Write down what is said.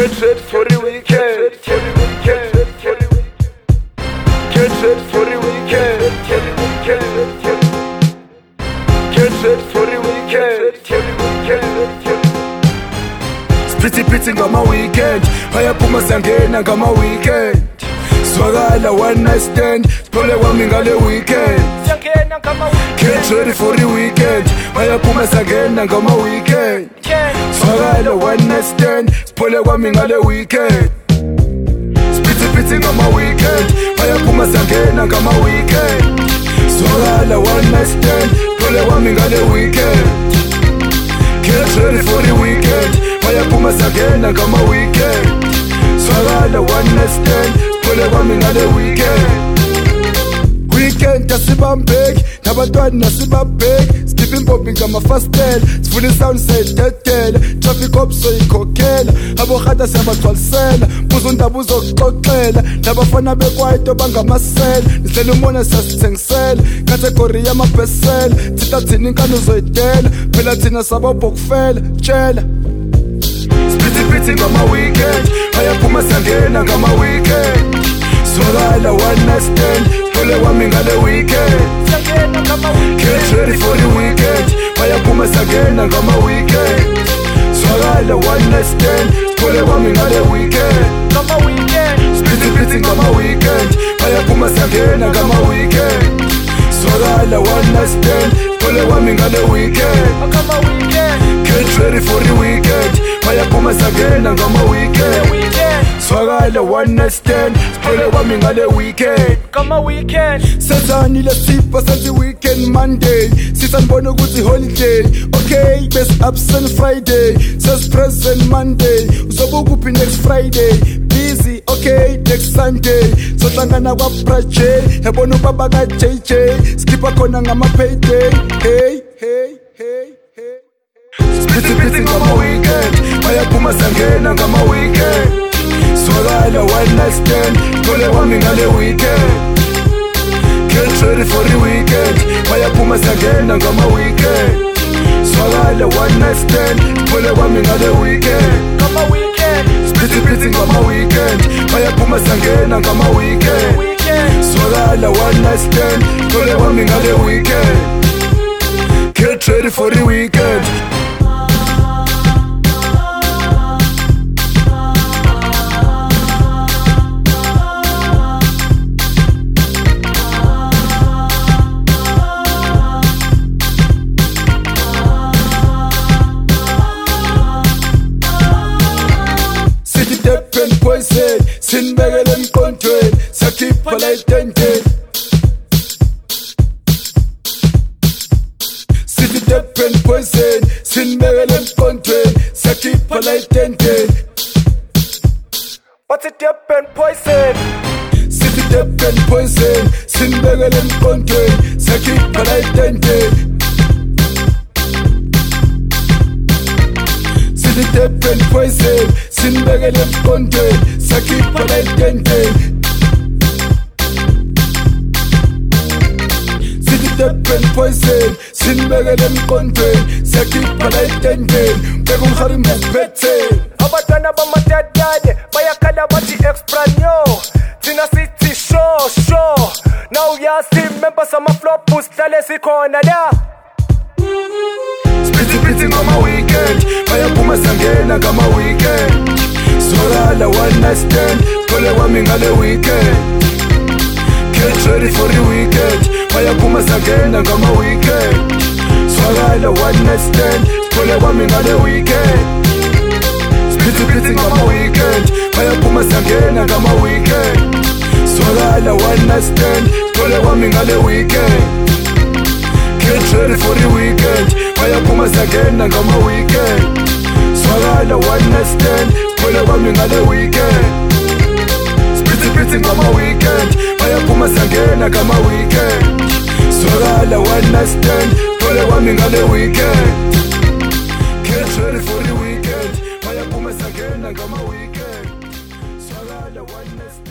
Get ready for the weekend. Get ready for the weekend. Get ready for the weekend. Pretty ngama weekend, bayaphuma sangena ngama weekend. Swagala one night stand, siphole kwami ngale weekend. Get ready for the weekend, bayaphuma sangena ngama weekend. Swagala one night stand, siphole kwami ngale weekend. Pretty ngama weekend, bayaphuma sangena ngama weekend. Swagala one night stand, siphole kwami ngale weekend. Get ready for the weekend, bayaphuma sangena ngama weekend. Swagala one night stand, siphole kwami ngale weekend. Weekend asibambeki, nabantwana asibambeki. Skipping popping ngama-fastel, sifuna isound seyitetela. Traffic up soyikhokhela, abohata siyabathwalisela. Buza undaba uzokuxoxela, nabafana bekwaito bangamasela. Nislela umona siyasithengisela, category yamabhesela. Thitha thina inkani uzoyidela, phela thina sabobhokufela, tshela. Pretty ngama weekend, bayaphuma sangena ngama weekend. Swagala one night stand, siphole kwami ngale weekend. Get ready for the weekend, bayaphuma sangena ngama weekend. Swagala one night stand, siphole kwami ngale weekend. Pretty ngama weekend, bayaphuma sangena ngama weekend. Swagala one night stand, siphole kwami ngale weekend. Get ready for the weekend, bayaphuma sangena ngama weekend. Swagala one night stand, siphole kwami ngale weekend. Sezanile sipha senze weekend Monday, sisanibona ukuthi holiday. Okay, best absent Friday, says present Monday. Uzobuka uphi next Friday? Busy, okay, next Sunday. Sohlangana kwa-Braje, yabona ubaba ka-JJ. Skippa khona ngama-payday. Hey. Pretty ngama weekend, bayaphuma sangena ngama weekend. Swagala one night stand, siphole kwami ngale weekend. Get ready for the weekend, bayaphuma sangena ngama weekend. Swagala one night stand, siphole kwami ngale weekend. Pretty ngama weekend, bayaphuma sangena ngama weekend. Swagala one night stand, siphole kwami ngale weekend. Get ready for the weekend. Poison, sinbekele emqondweni, siyakhipha la itenteni. Sithi depen poison, sinbekele emqondweni, siyakhipha la itenteni. What's it depen poison? Sithi depen poison, sinbekele emqondweni, siyakhipha la itenteni. Sithi depen poison, sinbekele emqondweni, siyakhipha la itenteni. Sithi depen poison, sinbekele emqondweni, siyakhipha la itenteni. Beka umharimbu uphethe. Abantwana bamadadane bayakhala bathi expranyo, thina sithi show. Now yazi members ama-flopus sihlale sikhona la. Pretty ngama weekend, bayaphuma sangena ngama weekend. Swagala one night stand, siphole kwami ngale weekend. Get ready for the weekend, bayaphuma sangena ngama weekend. Swagala one night stand, siphole kwami ngale weekend. Pretty ngama weekend, bayaphuma sangena ngama weekend. Swagala one night stand, siphole kwami ngale weekend. Get ready for the weekend, bayaphuma sangena ngama weekend. Swagala one night stand, siphole kwami ngale weekend. Pretty ngama weekend, bayaphuma sangena ngama weekend. Swagala one night stand, siphole kwami ngale weekend. Get ready for the weekend, bayaphuma sangena ngama weekend. Swagala one night stand.